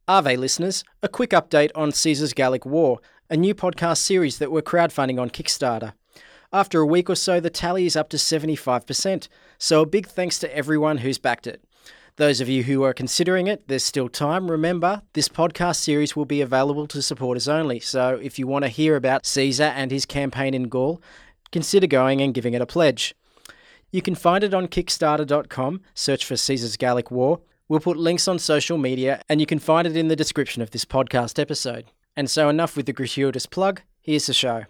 Ave listeners, a quick update on Caesar's Gallic War, a new podcast series that we're crowdfunding on Kickstarter. After a week or so, the tally is up to 75%, so a big thanks to everyone who's backed it. Those of you who are considering it, there's still time. Remember, this podcast series will be available to supporters only, so if you want to hear about Caesar and his campaign in Gaul, consider going and giving it a pledge. You can find it on Kickstarter.com, search for Caesar's Gallic War. We'll put links on social media, and you can find it in the description of this podcast episode. And so enough with the gratuitous plug, here's the show.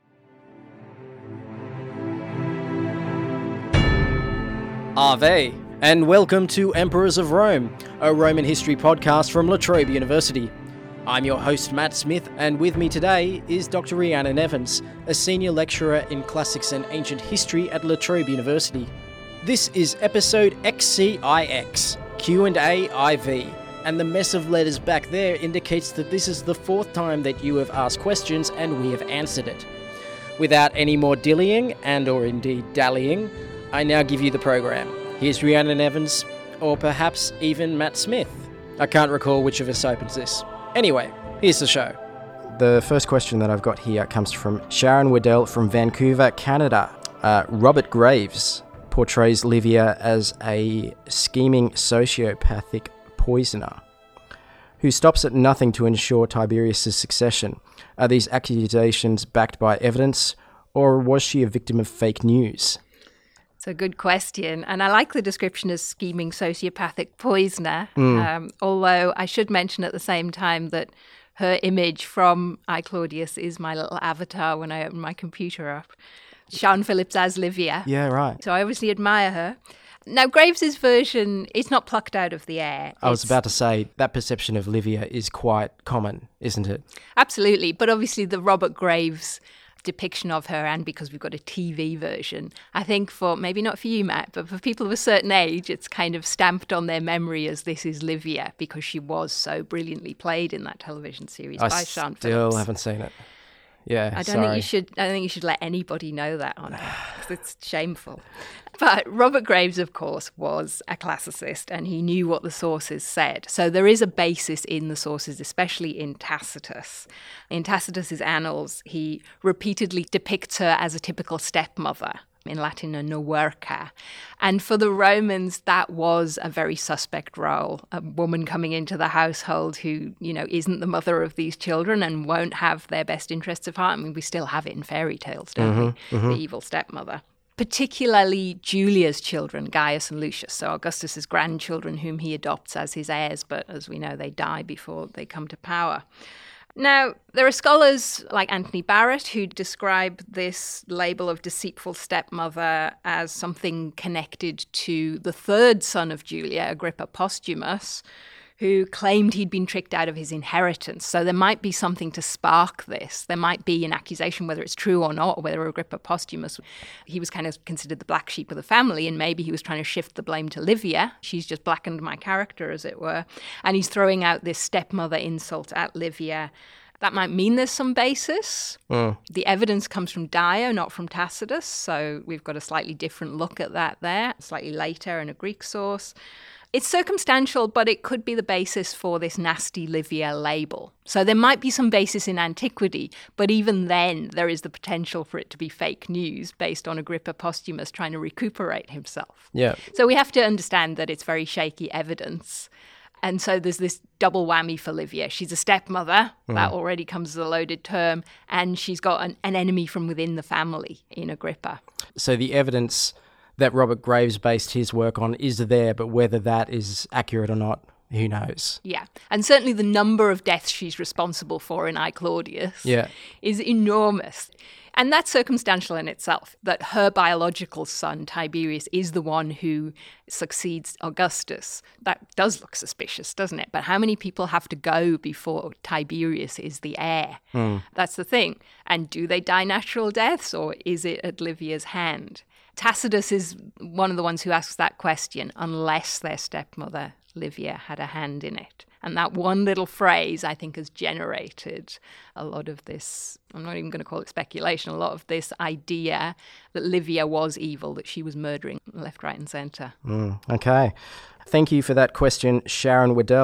Ave, and welcome to Emperors of Rome, a Roman history podcast from La Trobe University. I'm your host, Matt Smith, and with me today is Dr. Rhiannon Evans, a senior lecturer in classics and ancient history at La Trobe University. This is episode XCIX, Q&A IV, and the mess of letters back there indicates that this is the fourth time that you have asked questions and we have answered it. Without any more dillying, and or indeed dallying, I now give you the program. Here's Rhiannon Evans, or perhaps even Matt Smith. I can't recall which of us opens this. Anyway, here's the show. The first question that I've got here comes from Sharon Waddell from Vancouver, Canada. Robert Graves portrays Livia as a scheming sociopathic poisoner who stops at nothing to ensure Tiberius' succession. Are these accusations backed by evidence, or was she a victim of fake news? It's a good question, and I like the description as scheming sociopathic poisoner, although I should mention at the same time that her image from I, Claudius is my little avatar when I open my computer up. Sian Phillips as Livia. Yeah, right. So I obviously admire her. Now, Graves's version is not plucked out of the air. I was about to say, that perception of Livia is quite common, isn't it? Absolutely, but obviously the Robert Graves depiction of her, and because we've got a TV version, I think for, maybe not for you, Matt, but for people of a certain age, it's kind of stamped on their memory as this is Livia, because she was so brilliantly played in that television series by Sian Phillips. I still haven't seen it. Yeah, I don't think you should let anybody know that on it, because it's shameful. But Robert Graves, of course, was a classicist, and he knew what the sources said. So there is a basis in the sources, especially in Tacitus. In Tacitus's annals, he repeatedly depicts her as a typical stepmother. In Latin, a noverca. And for the Romans, that was a very suspect role. A woman coming into the household who, isn't the mother of these children and won't have their best interests of heart. I mean, we still have it in fairy tales, don't we? The evil stepmother. Particularly Julia's children, Gaius and Lucius, so Augustus's grandchildren whom he adopts as his heirs, but as we know, they die before they come to power. Now, there are scholars like Anthony Barrett who describe this label of deceitful stepmother as something connected to the third son of Julia, Agrippa Postumus, who claimed he'd been tricked out of his inheritance. So there might be something to spark this. There might be an accusation, whether it's true or not, or whether Agrippa Postumus, he was kind of considered the black sheep of the family, and maybe he was trying to shift the blame to Livia. She's just blackened my character, as it were. And he's throwing out this stepmother insult at Livia. That might mean there's some basis. The evidence comes from Dio, not from Tacitus, so we've got a slightly different look at that there, slightly later in a Greek source. It's circumstantial, but it could be the basis for this nasty Livia label. So there might be some basis in antiquity, but even then there is the potential for it to be fake news based on Agrippa Postumus trying to recuperate himself. Yeah. So we have to understand that it's very shaky evidence. And so there's this double whammy for Livia. She's a stepmother, that already comes as a loaded term, and she's got an enemy from within the family in Agrippa. So the evidence that Robert Graves based his work on is there, but whether that is accurate or not, who knows? Yeah, and certainly the number of deaths she's responsible for in I, Claudius is enormous. And that's circumstantial in itself, that her biological son, Tiberius, is the one who succeeds Augustus. That does look suspicious, doesn't it? But how many people have to go before Tiberius is the heir? That's the thing. And do they die natural deaths, or is it at Livia's hand? Tacitus is one of the ones who asks that question, unless their stepmother, Livia, had a hand in it. And that one little phrase, I think, has generated a lot of this, I'm not even going to call it speculation, a lot of this idea that Livia was evil, that she was murdering left, right and centre. Okay. Thank you for that question, Sharon Waddell.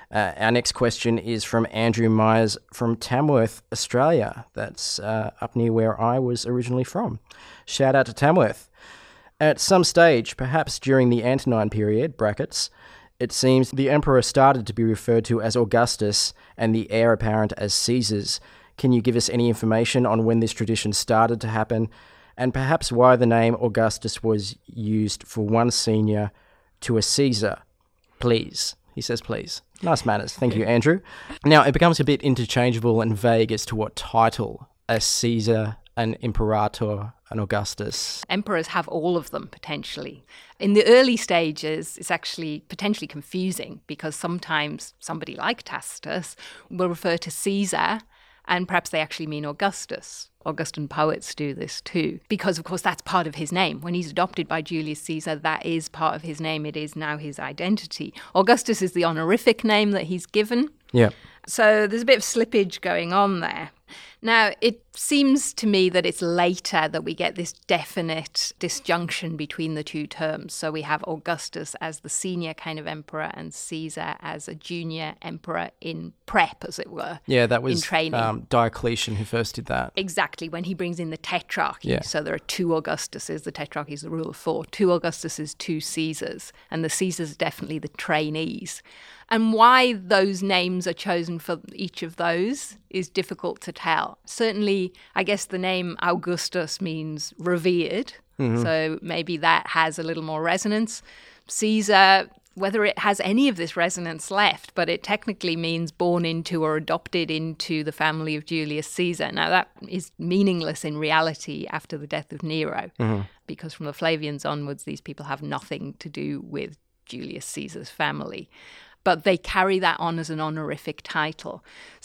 Our next question is from Andrew Myers from Tamworth, Australia. That's up near where I was originally from. Shout out to Tamworth. At some stage, perhaps during the Antonine period, brackets, it seems the emperor started to be referred to as Augustus and the heir apparent as Caesars. Can you give us any information on when this tradition started to happen, and perhaps why the name Augustus was used for one senior to a Caesar? Please. He says please. Nice manners. Thank you, Andrew. Now, it becomes a bit interchangeable and vague as to what title a Caesar, an Imperator, an Augustus. Emperors have all of them, potentially. In the early stages, it's actually potentially confusing because sometimes somebody like Tacitus will refer to Caesar and perhaps they actually mean Augustus. Augustan poets do this too, because of course that's part of his name. When he's adopted by Julius Caesar, that is part of his name. It is now his identity. Augustus is the honorific name that he's given. Yeah. So there's a bit of slippage going on there. Now, it seems to me that it's later that we get this definite disjunction between the two terms. So we have Augustus as the senior kind of emperor and Caesar as a junior emperor in prep, as it were. Yeah, that was in training. Diocletian who first did that. Exactly, when he brings in the tetrarchy. Yeah. So there are two Augustuses. The tetrarchy is the rule of four. Two Augustuses, two Caesars. And the Caesars are definitely the trainees. And why those names are chosen for each of those is difficult to tell. Certainly, I guess the name Augustus means revered, so maybe that has a little more resonance. Caesar, whether it has any of this resonance left, but it technically means born into or adopted into the family of Julius Caesar. Now, that is meaningless in reality after the death of Nero, because from the Flavians onwards, these people have nothing to do with Julius Caesar's family. But they carry that on as an honorific title.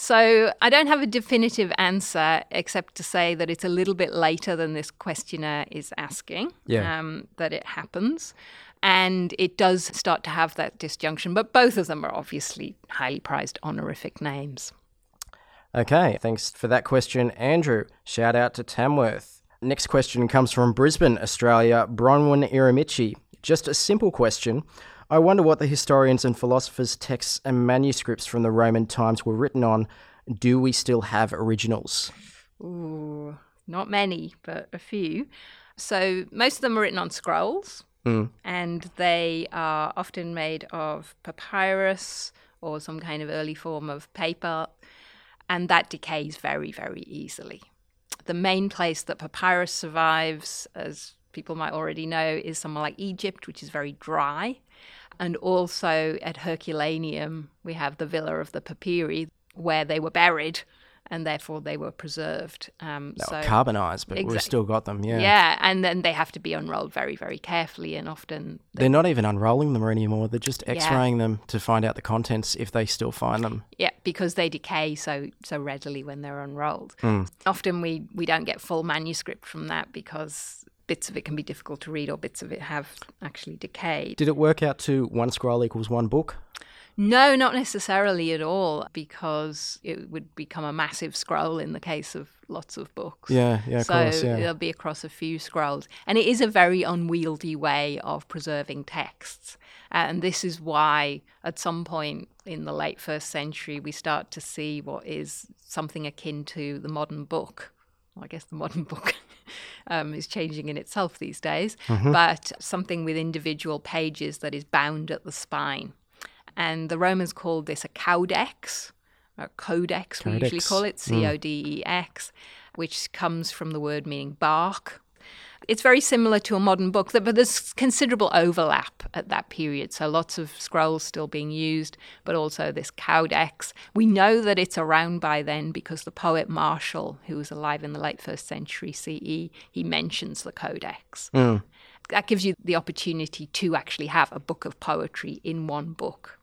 So I don't have a definitive answer except to say that it's a little bit later than this questioner is asking that it happens. And it does start to have that disjunction. But both of them are obviously highly prized honorific names. Okay, thanks for that question, Andrew. Shout out to Tamworth. Next question comes from Brisbane, Australia, Bronwyn Iramichi. Just a simple question. I wonder what the historians and philosophers' texts and manuscripts from the Roman times were written on. Do we still have originals? Ooh, not many, but a few. So most of them are written on scrolls, and they are often made of papyrus or some kind of early form of paper, and that decays very, very easily. The main place that papyrus survives, as people might already know, is somewhere like Egypt, which is very dry. And also at Herculaneum, we have the Villa of the Papyri, where they were buried, and therefore they were preserved. They were carbonised, but we've still got them, yeah. Yeah, and then they have to be unrolled very, very carefully, and often... They're not even unrolling them anymore. They're just X-raying them to find out the contents if they still find them. Yeah, because they decay so readily when they're unrolled. Often we don't get full manuscript from that because... bits of it can be difficult to read or bits of it have actually decayed. Did it work out to one scroll equals one book? No, not necessarily at all, because it would become a massive scroll in the case of lots of books. Yeah, of course, So it'll be across a few scrolls. And it is a very unwieldy way of preserving texts. And this is why at some point in the late 1st century, we start to see what is something akin to the modern book. Well, I guess the modern book is changing in itself these days, but something with individual pages that is bound at the spine. And the Romans called this a caudex, or codex, we usually call it, C-O-D-E-X, which comes from the word meaning bark. It's very similar to a modern book, but there's considerable overlap at that period. So lots of scrolls still being used, but also this caudex. We know that it's around by then because the poet Martial, who was alive in the late 1st century CE, he mentions the codex. That gives you the opportunity to actually have a book of poetry in one book.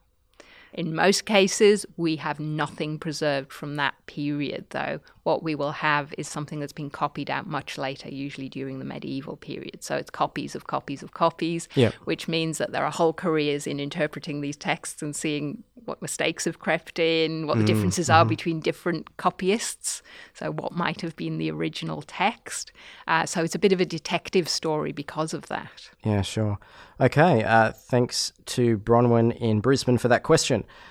In most cases, we have nothing preserved from that period, though. What we will have is something that's been copied out much later, usually during the medieval period. So it's copies of copies of copies, which means that there are whole careers in interpreting these texts and seeing what mistakes have crept in, what the differences are between different copyists, so what might have been the original text. So it's a bit of a detective story because of that. Yeah, sure. Okay, thanks to Bronwyn in Brisbane for that question.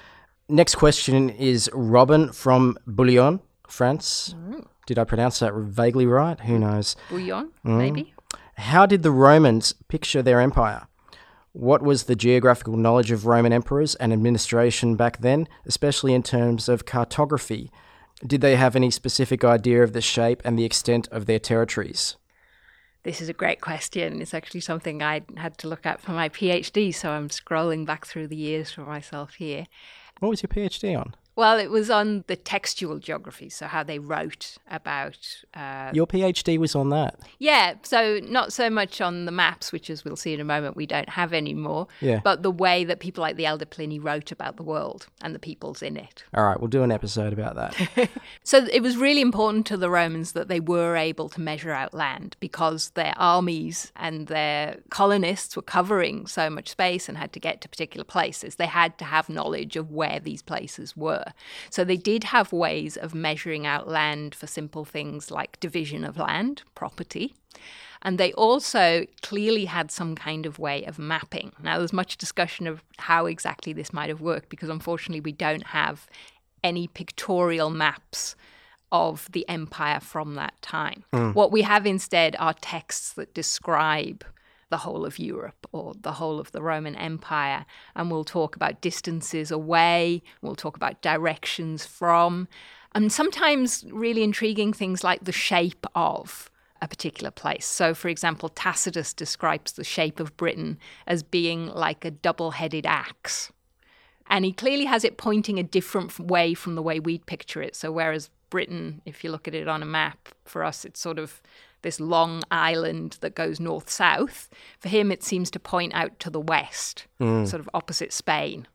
Next question is Robin from Bouillon, France. Did I pronounce that vaguely right? Who knows? Bouillon, maybe? How did the Romans picture their empire? What was the geographical knowledge of Roman emperors and administration back then, especially in terms of cartography? Did they have any specific idea of the shape and the extent of their territories? This is a great question. It's actually something I had to look at for my PhD, so I'm scrolling back through the years for myself here. What was your PhD on? Well, it was on the textual geography, so how they wrote about... Your PhD was on that? Yeah, so not so much on the maps, which, as we'll see in a moment, we don't have anymore, but the way that people like the Elder Pliny wrote about the world and the peoples in it. All right, we'll do an episode about that. So it was really important to the Romans that they were able to measure out land because their armies and their colonists were covering so much space and had to get to particular places. They had to have knowledge of where these places were. So they did have ways of measuring out land for simple things like division of land, property. And they also clearly had some kind of way of mapping. Now, there's much discussion of how exactly this might have worked because, unfortunately, we don't have any pictorial maps of the empire from that time. What we have instead are texts that describe the whole of Europe or the whole of the Roman Empire. And we'll talk about distances away, we'll talk about directions from, and sometimes really intriguing things like the shape of a particular place. So, for example, Tacitus describes the shape of Britain as being like a double-headed axe. And he clearly has it pointing a different way from the way we'd picture it. So whereas Britain, if you look at it on a map, for us it's sort of this long island that goes north-south. For him, it seems to point out to the west, sort of opposite Spain.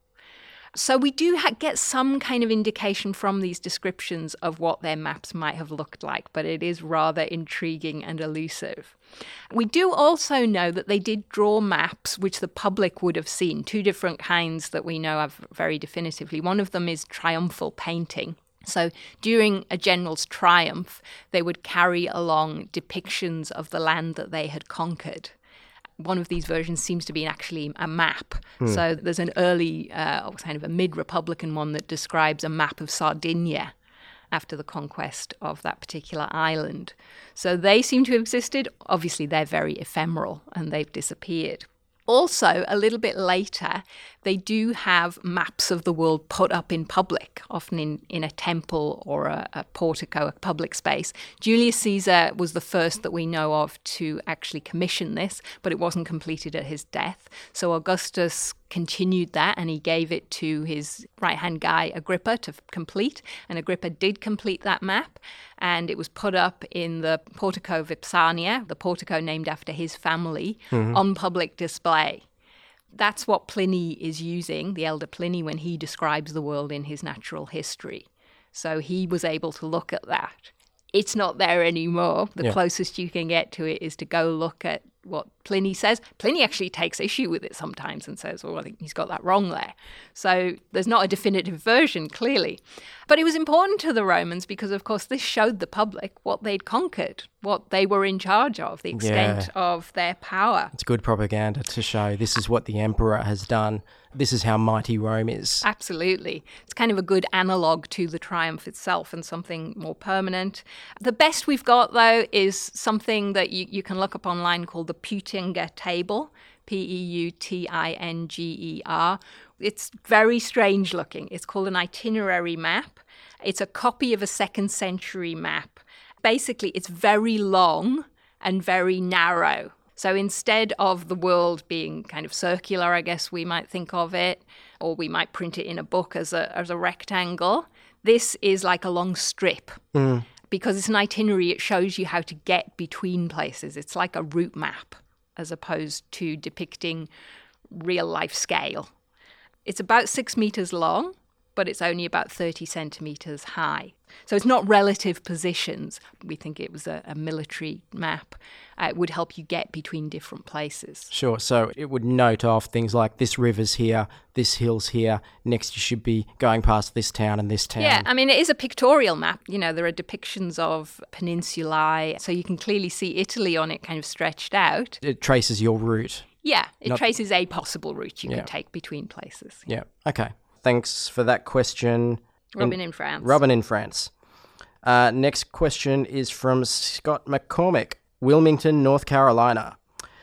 So we do get some kind of indication from these descriptions of what their maps might have looked like, but it is rather intriguing and elusive. We do also know that they did draw maps which the public would have seen, two different kinds that we know of very definitively. One of them is triumphal painting. So during a general's triumph, they would carry along depictions of the land that they had conquered. One of these versions seems to be actually a map. So there's an early, kind of a mid-Republican one that describes a map of Sardinia after the conquest of that particular island. So they seem to have existed. Obviously, they're very ephemeral and they've disappeared. Also, a little bit later, they do have maps of the world put up in public, often in a temple or a portico, a public space. Julius Caesar was the first that we know of to actually commission this, but it wasn't completed at his death. So Augustus continued that and he gave it to his right-hand guy, Agrippa, to complete. And Agrippa did complete that map. And it was put up in the Portico Vipsania, the portico named after his family, on public display. That's what Pliny is using, the elder Pliny, when he describes the world in his natural history. So he was able to look at that. It's not there anymore. The closest you can get to it is to go look at what Pliny says. Pliny actually takes issue with it sometimes and says, well, I think he's got that wrong there. So there's not a definitive version, clearly. But it was important to the Romans because, of course, this showed the public what they'd conquered, what they were in charge of, the extent of their power. It's good propaganda to show this is what the emperor has done. This is how mighty Rome is. Absolutely. It's kind of a good analogue to the triumph itself and something more permanent. The best we've got, though, is something that you can look up online called the Peutinger Table, Peutinger. It's very strange looking. It's called an itinerary map. It's a copy of a 2nd century map. Basically, it's very long and very narrow. So instead of the world being kind of circular, I guess we might think of it, or we might print it in a book as a rectangle, this is like a long strip. Because it's an itinerary, it shows you how to get between places. It's like a route map as opposed to depicting real life scale. It's about 6 meters long, but it's only about 30 centimeters high. So it's not relative positions. We think it was a military map. It would help you get between different places. Sure. So it would note off things like this river's here, this hill's here, next you should be going past this town and this town. Yeah, I mean, it is a pictorial map. You know, there are depictions of peninsulae, so you can clearly see Italy on it kind of stretched out. It traces your route. Yeah, it traces a possible route you could take between places. Yeah, okay. Thanks for that question. Robin in France. Robin in France. Next question is from Scott McCormick, Wilmington, North Carolina.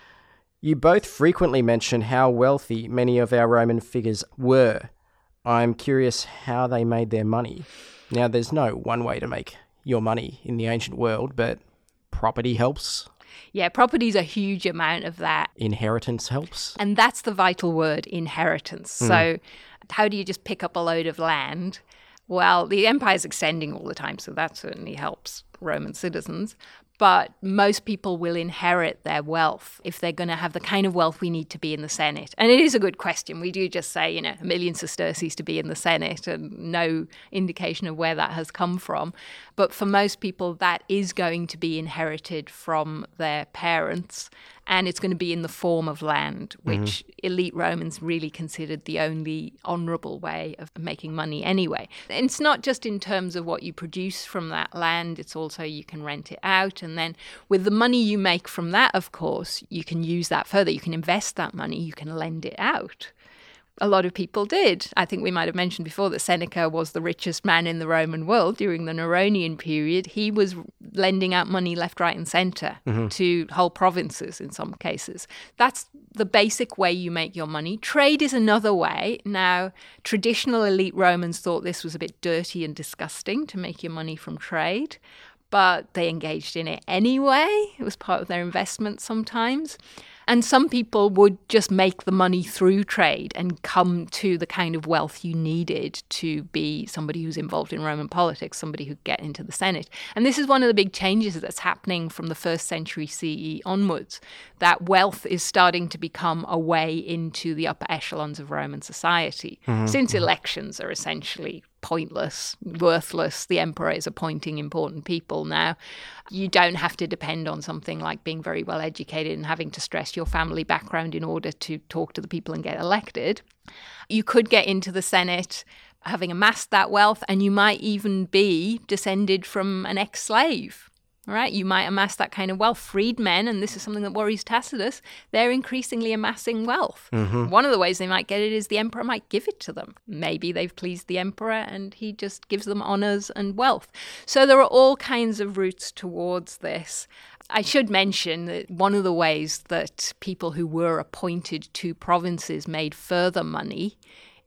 You both frequently mention how wealthy many of our Roman figures were. I'm curious how they made their money. Now, there's no one way to make your money in the ancient world, but property helps. Yeah, property's a huge amount of that. Inheritance helps. And that's the vital word, inheritance. So how do you just pick up a load of land? Well, the empire's extending all the time, so that certainly helps Roman citizens. But most people will inherit their wealth if they're going to have the kind of wealth we need to be in the Senate. And it is a good question. We do just say, 1 million sesterces to be in the Senate and no indication of where that has come from. But for most people, that is going to be inherited from their parents. And it's going to be in the form of land, which elite Romans really considered the only honourable way of making money anyway. And it's not just in terms of what you produce from that land, it's also you can rent it out. And then with the money you make from that, of course, you can use that further. You can invest that money, you can lend it out. A lot of people did. I think we might have mentioned before that Seneca was the richest man in the Roman world during the Neronian period. He was lending out money left, right, and centre to whole provinces in some cases. That's the basic way you make your money. Trade is another way. Now, traditional elite Romans thought this was a bit dirty and disgusting to make your money from trade, but they engaged in it anyway. It was part of their investment sometimes. And some people would just make the money through trade and come to the kind of wealth you needed to be somebody who's involved in Roman politics, somebody who could get into the Senate. And this is one of the big changes that's happening from the 1st century CE onwards, that wealth is starting to become a way into the upper echelons of Roman society. Since elections are essentially pointless, worthless, the emperor is appointing important people now. You don't have to depend on something like being very well educated and having to stress your family background in order to talk to the people and get elected. You could get into the Senate having amassed that wealth, and you might even be descended from an ex-slave. Right? You might amass that kind of wealth. Freedmen, and this is something that worries Tacitus, they're increasingly amassing wealth. One of the ways they might get it is the emperor might give it to them. Maybe they've pleased the emperor and he just gives them honours and wealth. So there are all kinds of routes towards this. I should mention that one of the ways that people who were appointed to provinces made further money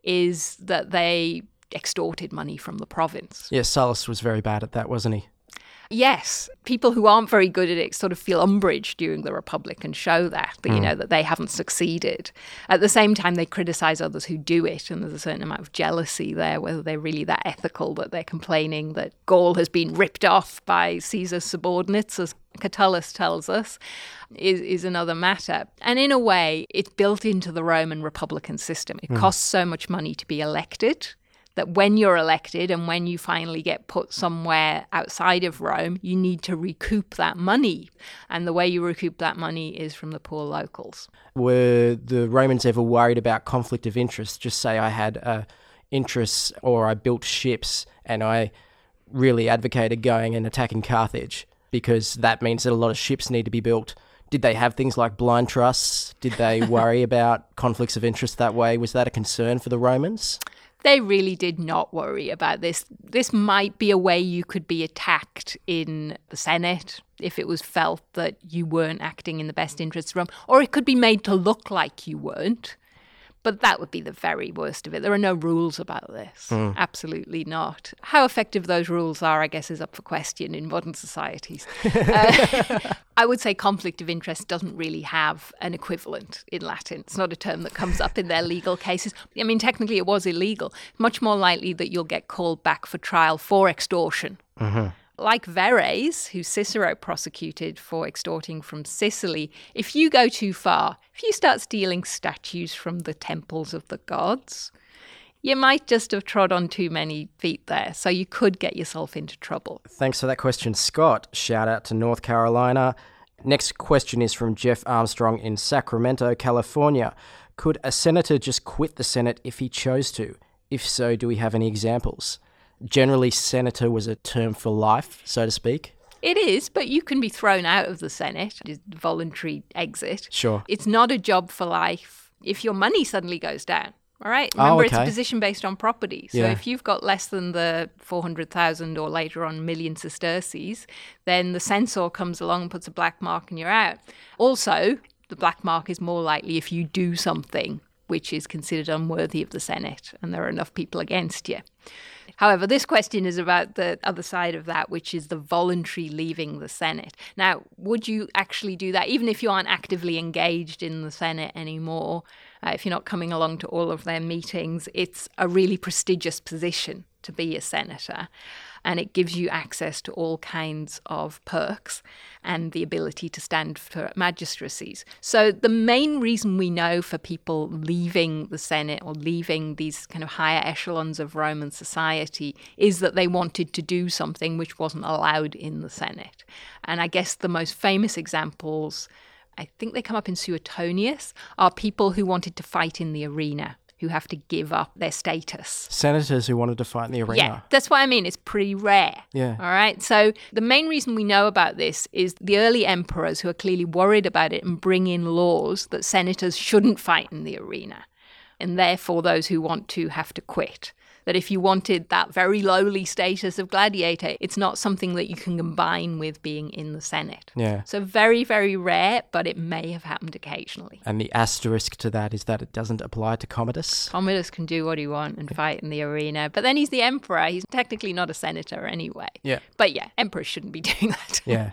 is that they extorted money from the province. Yes, Sallust was very bad at that, wasn't he? Yes, people who aren't very good at it sort of feel umbrage during the Republic and show that that they haven't succeeded. At the same time, they criticise others who do it, and there's a certain amount of jealousy there, whether they're really that ethical that they're complaining that Gaul has been ripped off by Caesar's subordinates, as Catullus tells us, is another matter. And in a way, it's built into the Roman Republican system. It costs so much money to be elected that when you're elected and when you finally get put somewhere outside of Rome, you need to recoup that money. And the way you recoup that money is from the poor locals. Were the Romans ever worried about conflict of interest? Just say I had interests or I built ships and I really advocated going and attacking Carthage because that means that a lot of ships need to be built. Did they have things like blind trusts? Did they worry about conflicts of interest that way? Was that a concern for the Romans? They really did not worry about this. This might be a way you could be attacked in the Senate if it was felt that you weren't acting in the best interests of Rome, or it could be made to look like you weren't. But that would be the very worst of it. There are no rules about this. Absolutely not. How effective those rules are, I guess, is up for question in modern societies. I would say conflict of interest doesn't really have an equivalent in Latin. It's not a term that comes up in their legal cases. I mean, technically it was illegal. Much more likely that you'll get called back for trial for extortion. Like Verres, who Cicero prosecuted for extorting from Sicily, if you go too far, if you start stealing statues from the temples of the gods, you might just have trod on too many feet there, so you could get yourself into trouble. Thanks for that question, Scott. Shout out to North Carolina. Next question is from Jeff Armstrong in Sacramento, California. Could a senator just quit the Senate if he chose to? If so, do we have any examples? Generally, senator was a term for life, so to speak. It is, but you can be thrown out of the Senate, voluntary exit. Sure. It's not a job for life if your money suddenly goes down. All right. Remember, okay. It's a position based on property. So Yeah. if you've got less than the 400,000 or later on million sesterces, then the censor comes along and puts a black mark and you're out. Also, the black mark is more likely if you do something which is considered unworthy of the Senate and there are enough people against you. However, this question is about the other side of that, which is the voluntary leaving the Senate. Now, would you actually do that, even if you aren't actively engaged in the Senate anymore, if you're not coming along to all of their meetings? It's a really prestigious position to be a senator, and it gives you access to all kinds of perks and the ability to stand for magistracies. So the main reason we know for people leaving the Senate or leaving these kind of higher echelons of Roman society is that they wanted to do something which wasn't allowed in the Senate. And I guess the most famous examples, I think they come up in Suetonius, are people who wanted to fight in the arena, who have to give up their status. Senators who wanted to fight in the arena. Yeah, that's what I mean. It's pretty rare. Yeah. All right. So the main reason we know about this is the early emperors who are clearly worried about it and bring in laws that senators shouldn't fight in the arena. And therefore, those who want to have to quit. That if you wanted that very lowly status of gladiator, it's not something that you can combine with being in the Senate. Yeah. So very, very rare, but it may have happened occasionally. And the asterisk to that is that it doesn't apply to Commodus. Commodus can do what he wants and fight in the arena. But then he's the emperor. He's technically not a senator anyway. Yeah. But yeah, emperors shouldn't be doing that. Yeah.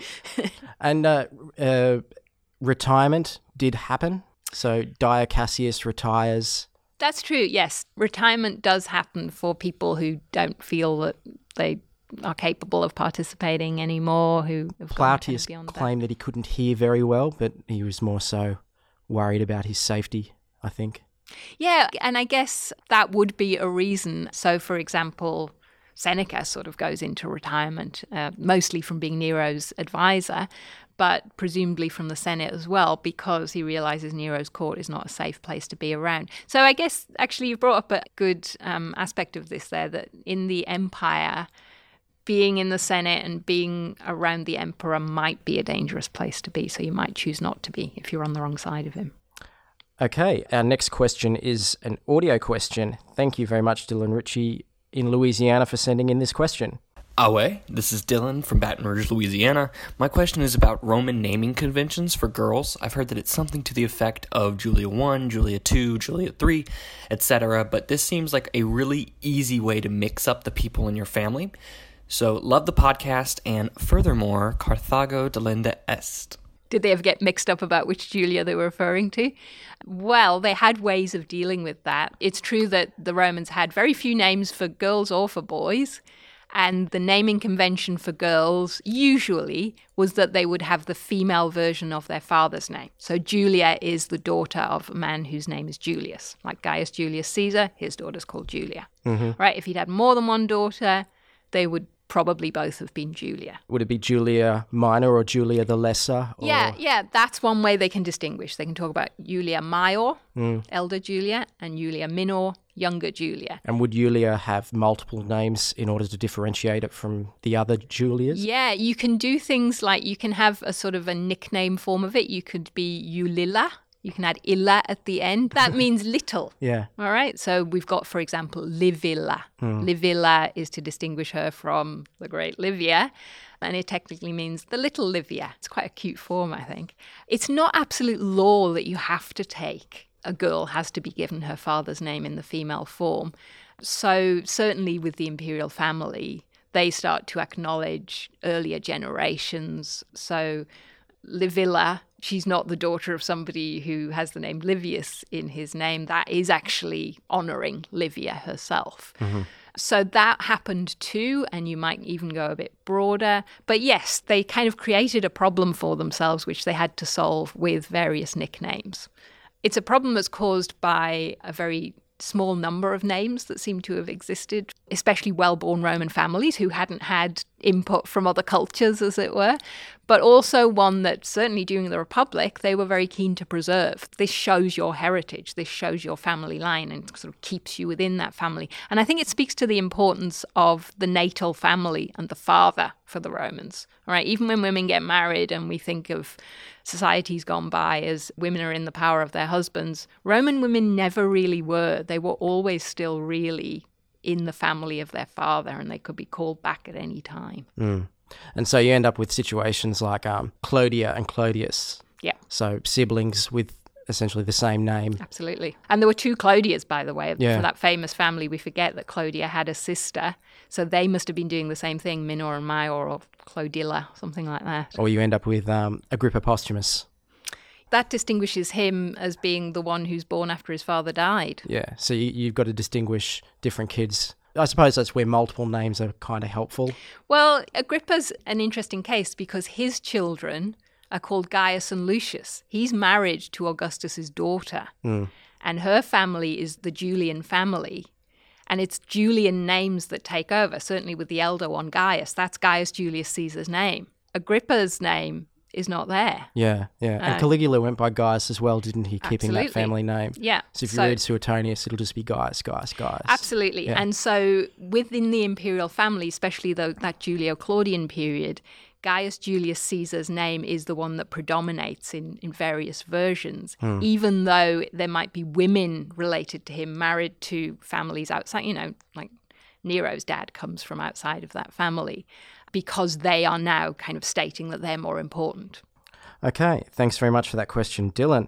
And retirement did happen. So Dio Cassius retires. That's true, yes. Retirement does happen for people who don't feel that they are capable of participating anymore, who have Plautius beyond claimed that he couldn't hear very well, but he was more so worried about his safety, I think. Yeah, and I guess that would be a reason. So, for example, Seneca sort of goes into retirement, mostly from being Nero's advisor, but presumably from the Senate as well, because he realizes Nero's court is not a safe place to be around. So I guess actually you brought up a good aspect of this there, that in the empire, being in the Senate and being around the emperor might be a dangerous place to be. So you might choose not to be if you're on the wrong side of him. Okay, our next question is an audio question. Thank you very much, Dylan Ritchie in Louisiana, for sending in this question. Awe, this is Dylan from Baton Rouge, Louisiana. My question is about Roman naming conventions for girls. I've heard that it's something to the effect of Julia 1, Julia 2, Julia 3, etc., but this seems like a really easy way to mix up the people in your family. So, love the podcast, and furthermore, Carthago delenda est. Did they ever get mixed up about which Julia they were referring to? Well, they had ways of dealing with that. It's true that the Romans had very few names for girls or for boys. And the naming convention for girls usually was that they would have the female version of their father's name. So Julia is the daughter of a man whose name is Julius. Like Gaius Julius Caesar, his daughter's called Julia. Mm-hmm. Right? If he'd had more than one daughter, they would probably both have been Julia. Would it be Julia Minor or Julia the Lesser? Or... Yeah, that's one way they can distinguish. They can talk about Julia Maior, elder Julia, and Julia Minor, younger Julia. And would Julia have multiple names in order to differentiate it from the other Julias? Yeah, you can do things like you can have a sort of a nickname form of it. You could be Eulilla. You can add illa at the end. That means little. Yeah. All right. So we've got, for example, Livilla. Livilla is to distinguish her from the great Livia. And it technically means the little Livia. It's quite a cute form, I think. It's not absolute law that you have to take. A girl has to be given her father's name in the female form. So certainly with the imperial family, they start to acknowledge earlier generations. So Livilla, she's not the daughter of somebody who has the name Livius in his name. That is actually honouring Livia herself. Mm-hmm. So that happened too, and you might even go a bit broader. But yes, they kind of created a problem for themselves, which they had to solve with various nicknames. It's a problem that's caused by a very small number of names that seem to have existed, especially well-born Roman families who hadn't had input from other cultures, as it were. but also one that certainly during the Republic they were very keen to preserve. This shows your heritage, this shows your family line and sort of keeps you within that family. And I think it speaks to the importance of the natal family and the father for the Romans. All right, even when women get married and we think of societies gone by as women are in the power of their husbands, Roman women never really were. They were always still really in the family of their father, and they could be called back at any time. And so you end up with situations like Clodia and Clodius. Yeah. So siblings with essentially the same name. Absolutely. And there were two Clodias, by the way. Yeah. From that famous family, we forget that Clodia had a sister. So they must have been doing the same thing, Minor and Maior, or Clodilla, something like that. Or you end up with Agrippa Posthumus. That distinguishes him as being the one who's born after his father died. Yeah, so you've got to distinguish different kids. I suppose that's where multiple names are kind of helpful. Well, Agrippa's an interesting case because his children are called Gaius and Lucius. He's married to Augustus's daughter, and her family is the Julian family. And it's Julian names that take over, certainly with the elder one, Gaius. That's Gaius Julius Caesar's name. Agrippa's name is not there. Yeah. And Caligula went by Gaius as well, didn't he? Keeping that family name. Yeah. So if you read Suetonius, it'll just be Gaius. Absolutely. Yeah. And so within the imperial family, especially that Julio-Claudian period, Gaius Julius Caesar's name is the one that predominates in various versions, even though there might be women related to him married to families outside, like Nero's dad comes from outside of that family, because they are now kind of stating that they're more important. Okay, thanks very much for that question, Dylan.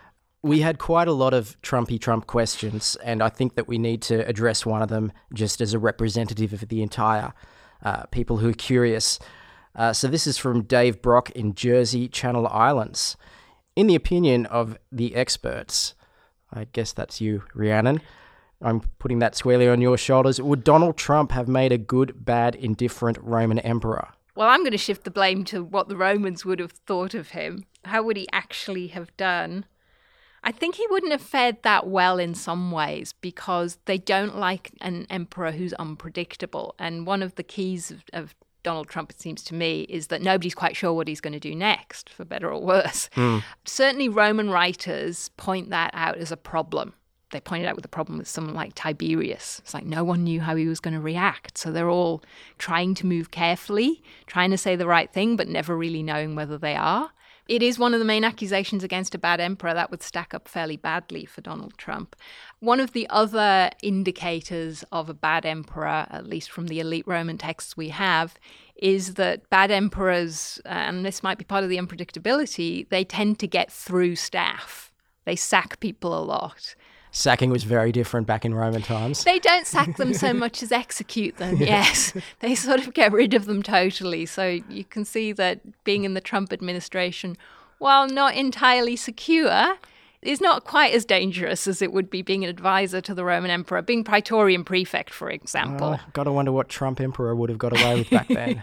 We had quite a lot of Trumpy Trump questions, and I think that we need to address one of them just as a representative of the entire people who are curious. So this is from Dave Brock in Jersey, Channel Islands. In the opinion of the experts, I guess that's you, Rhiannon, I'm putting that squarely on your shoulders. Would Donald Trump have made a good, bad, indifferent Roman emperor? Well, I'm going to shift the blame to what the Romans would have thought of him. How would he actually have done? I think he wouldn't have fared that well in some ways because they don't like an emperor who's unpredictable. And one of the keys of Donald Trump, it seems to me, is that nobody's quite sure what he's going to do next, for better or worse. Certainly Roman writers point that out as a problem. They pointed out with the problem with someone like Tiberius. It's like no one knew how he was going to react. So they're all trying to move carefully, trying to say the right thing, but never really knowing whether they are. It is one of the main accusations against a bad emperor that would stack up fairly badly for Donald Trump. One of the other indicators of a bad emperor, at least from the elite Roman texts we have, is that bad emperors, and this might be part of the unpredictability, they tend to get through staff. They sack people a lot. Sacking was very different back in Roman times. They don't sack them so much as execute them, yes. They sort of get rid of them totally. So you can see that being in the Trump administration, while not entirely secure, is not quite as dangerous as it would be being an advisor to the Roman emperor, being Praetorian prefect, for example. Got to wonder what Trump emperor would have got away with back then.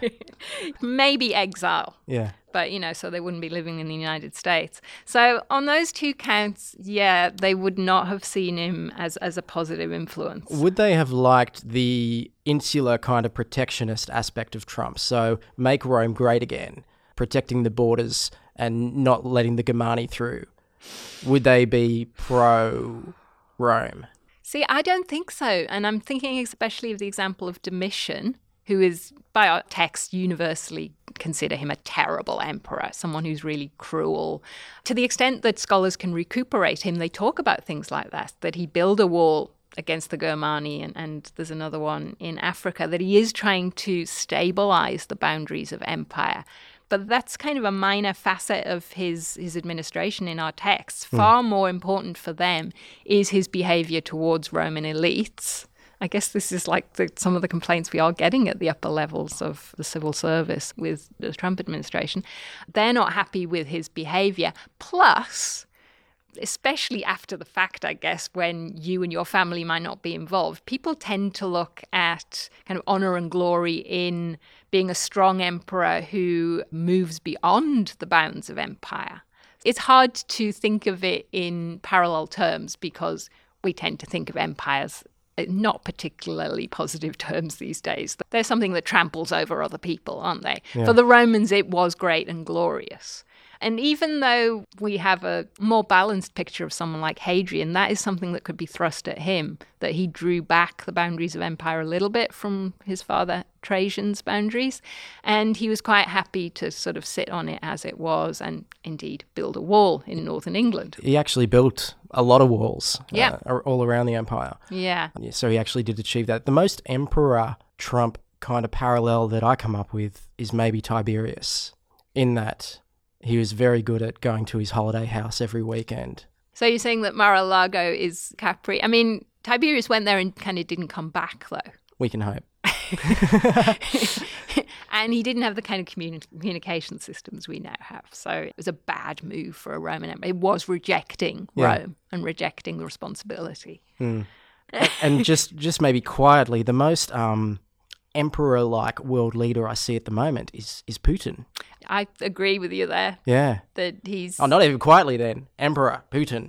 Maybe exile. Yeah. But, so they wouldn't be living in the United States. So on those two counts, yeah, they would not have seen him as a positive influence. Would they have liked the insular kind of protectionist aspect of Trump? So make Rome great again, protecting the borders and not letting the Germani through. Would they be pro-Rome? See, I don't think so. And I'm thinking especially of the example of Domitian, who is, by our text, universally consider him a terrible emperor, someone who's really cruel. To the extent that scholars can recuperate him, they talk about things like that he built a wall against the Germani, and there's another one in Africa, that he is trying to stabilize the boundaries of empire. But that's kind of a minor facet of his administration in our texts. Far more important for them is his behavior towards Roman elites. I guess this is like some of the complaints we are getting at the upper levels of the civil service with the Trump administration. They're not happy with his behavior. Plus, especially after the fact, I guess, when you and your family might not be involved, people tend to look at kind of honor and glory in being a strong emperor who moves beyond the bounds of empire. It's hard to think of it in parallel terms because we tend to think of empires not particularly positive terms these days. They're something that tramples over other people, aren't they? Yeah. For the Romans, it was great and glorious. And even though we have a more balanced picture of someone like Hadrian, that is something that could be thrust at him, that he drew back the boundaries of empire a little bit from his father Trajan's boundaries. And he was quite happy to sort of sit on it as it was and indeed build a wall in northern England. He actually built a lot of walls Yeah. all around the empire. Yeah. So he actually did achieve that. The most emperor-Trump kind of parallel that I come up with is maybe Tiberius, in that he was very good at going to his holiday house every weekend. So you're saying that Mar-a-Lago is Capri? I mean, Tiberius went there and kind of didn't come back, though. We can hope. And he didn't have the kind of communication systems we now have. So it was a bad move for a Roman emperor. It was rejecting Rome and rejecting the responsibility. And just maybe quietly, the most emperor-like world leader I see at the moment is Putin. I agree with you there. Yeah. That he's... Oh, not even quietly then. Emperor Putin.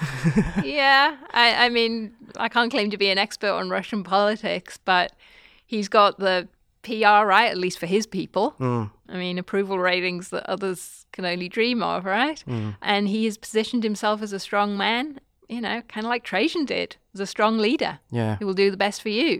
Yeah. I mean, I can't claim to be an expert on Russian politics, but he's got the PR right, at least for his people. I mean, approval ratings that others can only dream of, right? And he has positioned himself as a strong man, you know, kind of like Trajan did, as a strong leader. Yeah. Who will do the best for you.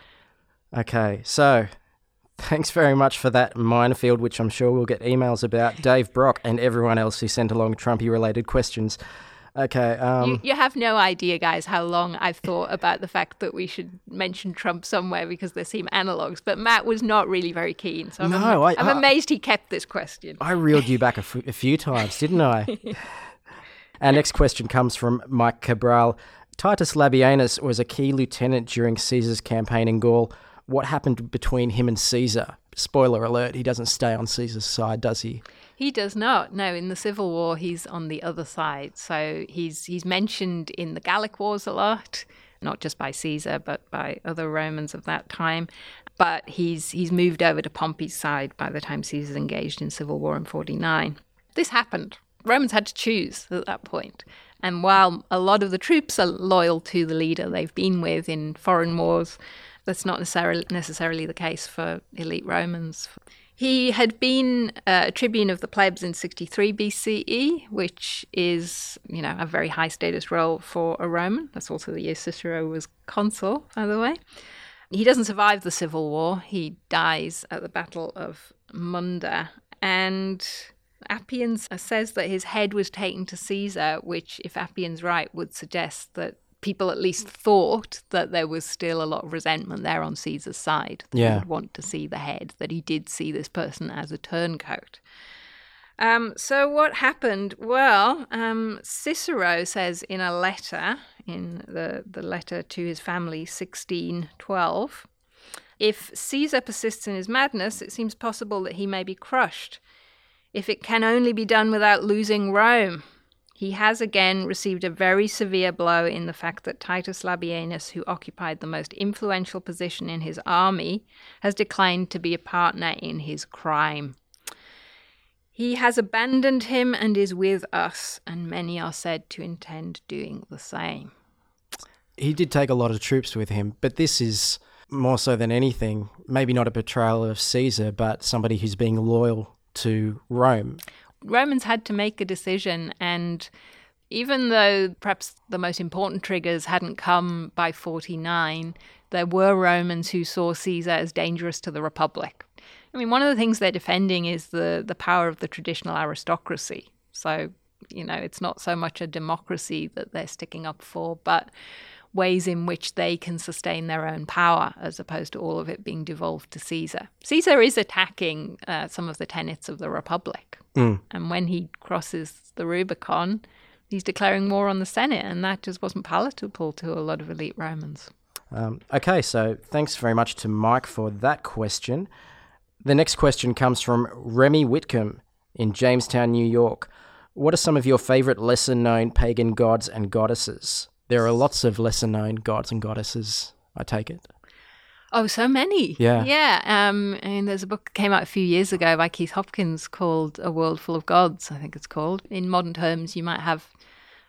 Okay, so thanks very much for that minefield, which I'm sure we'll get emails about. Dave Brock and everyone else who sent along Trumpy-related questions. Okay. You have no idea, guys, how long I've thought about the fact that we should mention Trump somewhere because there seem analogues. But Matt was not really very keen. So I'm amazed he kept this question. I reeled you back a few times, didn't I? Our next question comes from Mike Cabral. Titus Labienus was a key lieutenant during Caesar's campaign in Gaul. What happened between him and Caesar? Spoiler alert, he doesn't stay on Caesar's side, does he? He does not. No, in the Civil War, he's on the other side. So he's mentioned in the Gallic Wars a lot, not just by Caesar, but by other Romans of that time. But he's moved over to Pompey's side by the time Caesar's engaged in civil war in 49. This happened. Romans had to choose at that point. And while a lot of the troops are loyal to the leader they've been with in foreign wars, that's not necessarily the case for elite Romans. He had been a tribune of the plebs in 63 BCE, which is, you know, a very high status role for a Roman. That's also the year Cicero was consul, by the way. He doesn't survive the civil war. He dies at the Battle of Munda. And Appian says that his head was taken to Caesar, which, if Appian's right, would suggest that people at least thought that there was still a lot of resentment there on Caesar's side. That he would want to see the head, that he did see this person as a turncoat. So what happened? Well, Cicero says in a letter, in the letter to his family, 1612, if Caesar persists in his madness, it seems possible that he may be crushed. If it can only be done without losing Rome. He has again received a very severe blow in the fact that Titus Labienus, who occupied the most influential position in his army, has declined to be a partner in his crime. He has abandoned him and is with us, and many are said to intend doing the same. He did take a lot of troops with him, but this is more so than anything, maybe not a betrayal of Caesar, but somebody who's being loyal to Rome. Romans had to make a decision, and even though perhaps the most important triggers hadn't come by 49, there were Romans who saw Caesar as dangerous to the Republic. I mean, one of the things they're defending is the power of the traditional aristocracy. So, you know, it's not so much a democracy that they're sticking up for, but ways in which they can sustain their own power as opposed to all of it being devolved to Caesar. Caesar is attacking some of the tenets of the Republic. And when he crosses the Rubicon, he's declaring war on the Senate, and that just wasn't palatable to a lot of elite Romans. Okay, so thanks very much to Mike for that question. The next question comes from Remy Whitcomb in Jamestown, New York. What are some of your favourite lesser-known pagan gods and goddesses? There are lots of lesser-known gods and goddesses, I take it. Oh, so many. Yeah. Yeah. And there's a book that came out a few years ago by Keith Hopkins called A World Full of Gods, I think it's called. In modern terms, you might have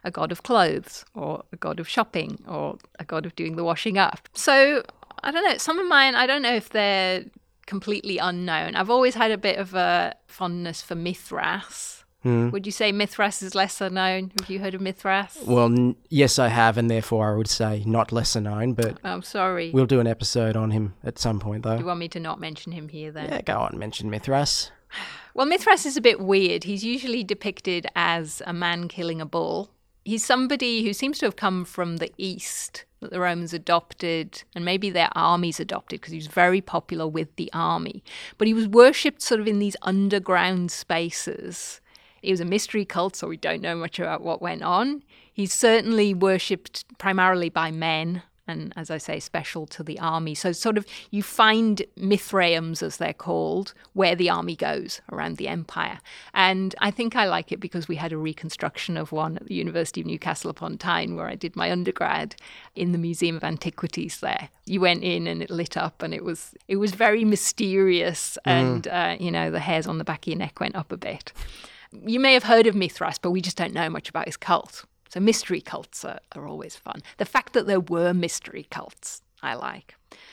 a god of clothes or a god of shopping or a god of doing the washing up. So I don't know, some of mine, I don't know if they're completely unknown. I've always had a bit of a fondness for Mithras. Would you say Mithras is lesser known? Have you heard of Mithras? Well, yes, I have, and therefore I would say not lesser known, but I'm sorry. We'll do an episode on him at some point, though. Do you want me to not mention him here, then? Yeah, go on, mention Mithras. Well, Mithras is a bit weird. He's usually depicted as a man killing a bull. He's somebody who seems to have come from the East, that the Romans adopted, and maybe their armies adopted, because he was very popular with the army. But he was worshipped sort of in these underground spaces. It was a mystery cult, so we don't know much about what went on. He's certainly worshipped primarily by men, and as I say, special to the army. So sort of you find Mithraeums, as they're called, where the army goes around the empire. And I think I like it because we had a reconstruction of one at the University of Newcastle upon Tyne, where I did my undergrad, in the Museum of Antiquities there. You went in and it lit up, and it was very mysterious, and the hairs on the back of your neck went up a bit. You may have heard of Mithras, but we just don't know much about his cult. So mystery cults are always fun. The fact that there were mystery cults, I like.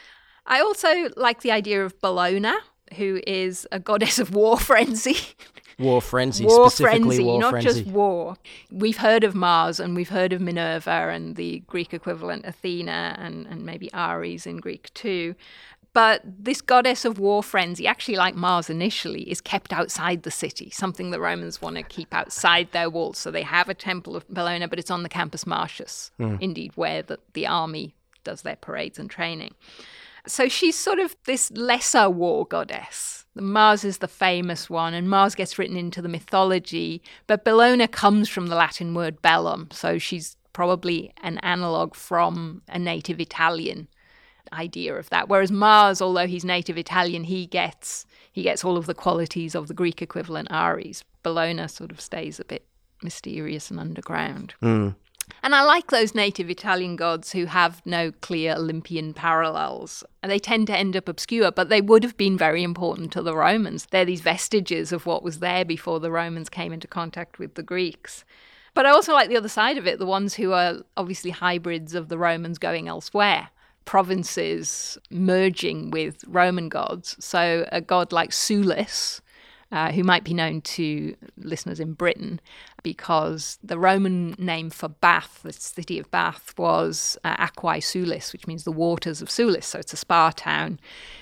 I also like the idea of Bellona, who is a goddess of war frenzy. War frenzy, war specifically frenzy, war not frenzy. just war. We've heard of Mars, and we've heard of Minerva and the Greek equivalent Athena, and maybe Ares in Greek too. But this goddess of war frenzy, actually like Mars initially, is kept outside the city, something the Romans want to keep outside their walls. So they have a temple of Bellona, but it's on the Campus Martius, indeed, where the army does their parades and training. So she's sort of this lesser war goddess. Mars is the famous one, and Mars gets written into the mythology, but Bellona comes from the Latin word bellum, so she's probably an analogue from a native Italian idea of that. Whereas Mars, although he's native Italian, he gets all of the qualities of the Greek equivalent Ares. Bellona sort of stays a bit mysterious and underground. And I like those native Italian gods who have no clear Olympian parallels. And they tend to end up obscure, but they would have been very important to the Romans. They're these vestiges of what was there before the Romans came into contact with the Greeks. But I also like the other side of it, the ones who are obviously hybrids of the Romans going elsewhere. Provinces merging with Roman gods. So a god like Sulis, who might be known to listeners in Britain, because the Roman name for Bath, the city of Bath, was Aquae Sulis, which means the waters of Sulis. So it's a spa town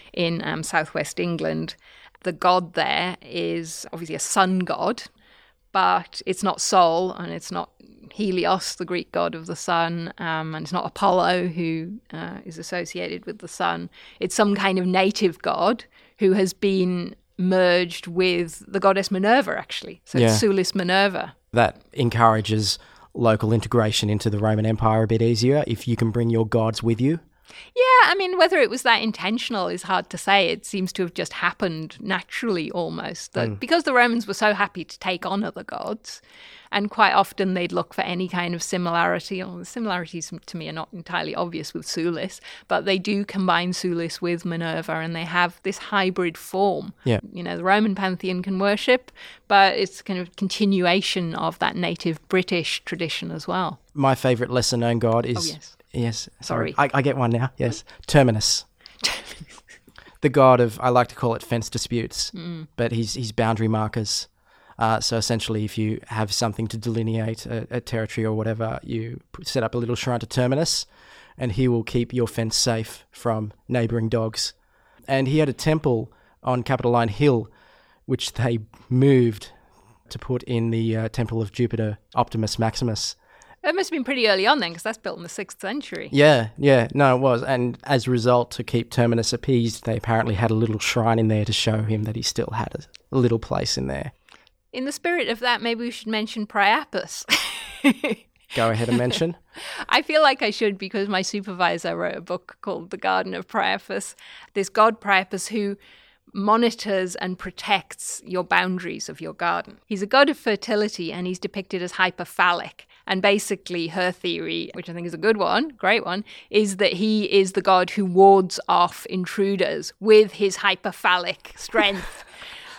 in southwest England. The god there is obviously a sun god, but it's not Sol, and it's not Helios, the Greek god of the sun, and it's not Apollo, who is associated with the sun. It's some kind of native god who has been merged with the goddess Minerva, actually. So it's Sulis Minerva. That encourages local integration into the Roman Empire a bit easier if you can bring your gods with you. Yeah, I mean, whether it was that intentional is hard to say. It seems to have just happened naturally almost. That because the Romans were so happy to take on other gods, and quite often they'd look for any kind of similarity. Well, the similarities to me are not entirely obvious with Sulis, but they do combine Sulis with Minerva, and they have this hybrid form. Yeah. You know, the Roman pantheon can worship, but it's kind of continuation of that native British tradition as well. My favourite lesser-known god is... Oh, yes. Yes, Sorry. I get one now, yes. Terminus. The god of, I like to call it fence disputes, but he's boundary markers. So essentially, if you have something to delineate a territory or whatever, you set up a little shrine to Terminus, and he will keep your fence safe from neighbouring dogs. And he had a temple on Capitoline Hill, which they moved to put in the temple of Jupiter Optimus Maximus. It must have been pretty early on then, because that's built in the 6th century. Yeah, no, it was. And as a result, to keep Terminus appeased, they apparently had a little shrine in there to show him that he still had a little place in there. In the spirit of that, maybe we should mention Priapus. Go ahead and mention. I feel like I should, because my supervisor wrote a book called The Garden of Priapus. This god Priapus who monitors and protects your boundaries of your garden. He's a god of fertility, and he's depicted as hyperphallic. And basically her theory, which I think is a good one, great one, is that he is the god who wards off intruders with his hyperphallic strength.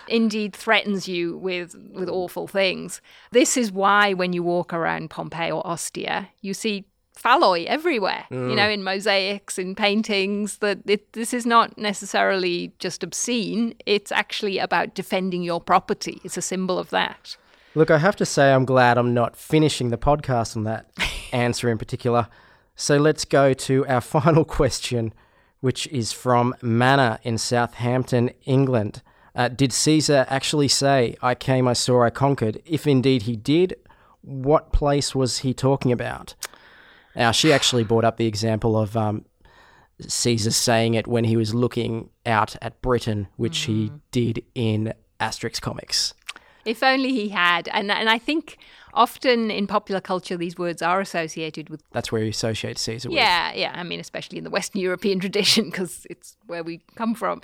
indeed threatens you with awful things. This is why when you walk around Pompeii or Ostia, you see phalloi everywhere, in mosaics, in paintings, this is not necessarily just obscene. It's actually about defending your property. It's a symbol of that. Look, I have to say I'm glad I'm not finishing the podcast on that answer in particular. So let's go to our final question, which is from Manna in Southampton, England. Did Caesar actually say, "I came, I saw, I conquered"? If indeed he did, what place was he talking about? Now, she actually brought up the example of Caesar saying it when he was looking out at Britain, which he did in Asterix comics. If only he had. And I think often in popular culture, these words are associated with... That's where you associate Caesar with. Yeah. I mean, especially in the Western European tradition, because it's where we come from.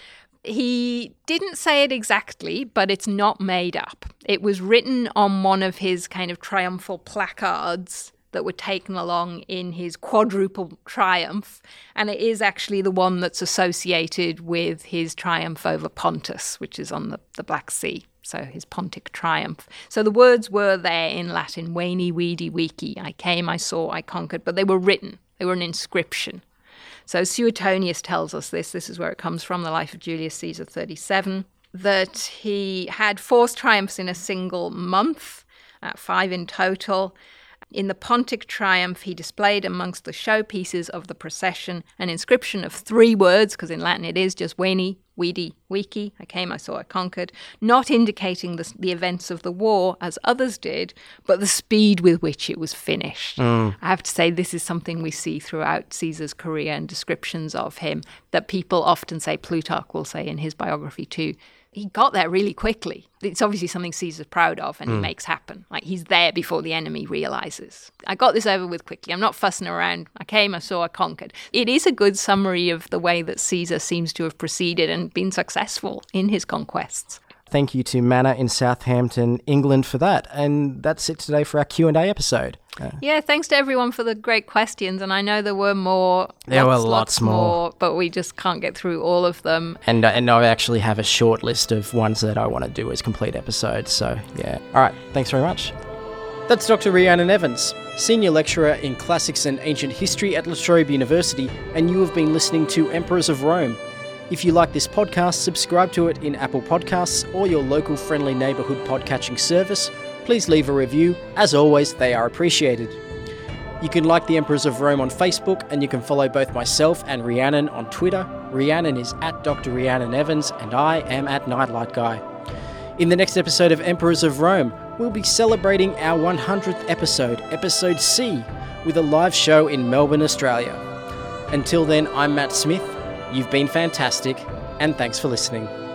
He didn't say it exactly, but it's not made up. It was written on one of his kind of triumphal placards that were taken along in his quadruple triumph, and it is actually the one that's associated with his triumph over Pontus, which is on the Black Sea, so his Pontic triumph. So the words were there in Latin, Veni, Vidi, Vici, I came, I saw, I conquered, but they were written, they were an inscription. So Suetonius tells us this is where it comes from, the life of Julius Caesar 37, that he had 4 triumphs in a single month, 5 in total. In the Pontic triumph, he displayed amongst the showpieces of the procession an inscription of 3 words, because in Latin it is just Veni, Vidi, Vici, I came, I saw, I conquered, not indicating the events of the war as others did, but the speed with which it was finished. I have to say this is something we see throughout Caesar's career and descriptions of him, that people often say, Plutarch will say in his biography too, he got there really quickly. It's obviously something Caesar's proud of and he makes happen. Like, he's there before the enemy realizes. I got this over with quickly. I'm not fussing around. I came, I saw, I conquered. It is a good summary of the way that Caesar seems to have proceeded and been successful in his conquests. Thank you to Manna in Southampton, England for that. And that's it today for our Q&A episode. Yeah, thanks to everyone for the great questions. And I know there were more. There were lots more. But we just can't get through all of them. And I actually have a short list of ones that I want to do as complete episodes. So, yeah. All right. Thanks very much. That's Dr. Rhiannon Evans, Senior Lecturer in Classics and Ancient History at La Trobe University, and you have been listening to Emperors of Rome. If you like this podcast, subscribe to it in Apple Podcasts or your local friendly neighbourhood podcatching service. Please leave a review. As always, they are appreciated. You can like the Emperors of Rome on Facebook, and you can follow both myself and Rhiannon on Twitter. Rhiannon is at Dr. Rhiannon Evans, and I am at Nightlight Guy. In the next episode of Emperors of Rome, we'll be celebrating our 100th episode, Episode C, with a live show in Melbourne, Australia. Until then, I'm Matt Smith. You've been fantastic, and thanks for listening.